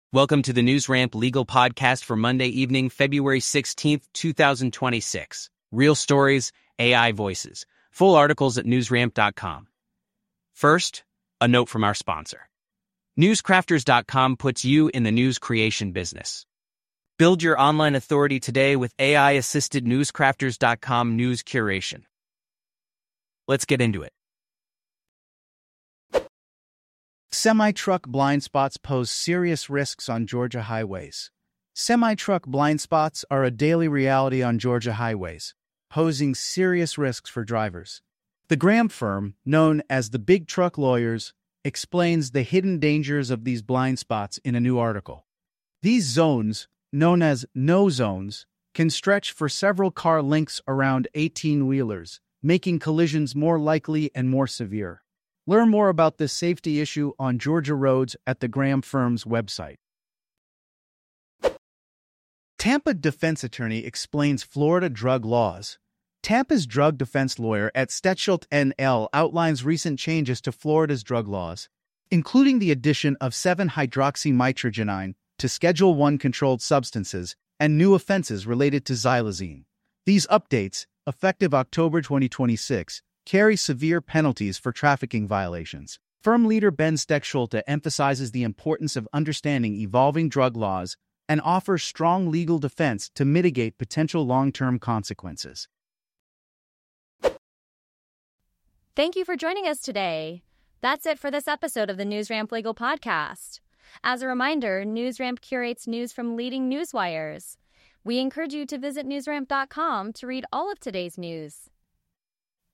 Welcome to the NewsRamp Legal Podcast for Monday evening, February 16th, 2026. Real stories, AI voices. Full articles at newsramp.com. First, a note from our sponsor. Newscrafters.com puts you in the news creation business. Build your online authority today with AI-assisted Newscrafters.com news curation. Let's get into it. Semi-truck blind spots pose serious risks on Georgia highways. Semi-truck blind spots are a daily reality on Georgia highways, posing serious risks for drivers. The Graham firm, known as the Big Truck Lawyers, explains the hidden dangers of these blind spots in a new article. These zones, known as no zones, can stretch for several car lengths around 18-wheelers, making collisions more likely and more severe. Learn more about this safety issue on Georgia roads at the Graham firm's website. Tampa defense attorney explains Florida drug laws. Tampa's drug defense lawyer at Stetschild NL outlines recent changes to Florida's drug laws, including the addition of 7-hydroxymitragynine to Schedule I controlled substances and new offenses related to xylazine. These updates, effective October 2026, carry severe penalties for trafficking violations. Firm leader Ben Stetschild emphasizes the importance of understanding evolving drug laws and offers strong legal defense to mitigate potential long-term consequences. Thank you for joining us today. That's it for this episode of the NewsRamp Legal Podcast. As a reminder, NewsRamp curates news from leading newswires. We encourage you to visit newsramp.com to read all of today's news.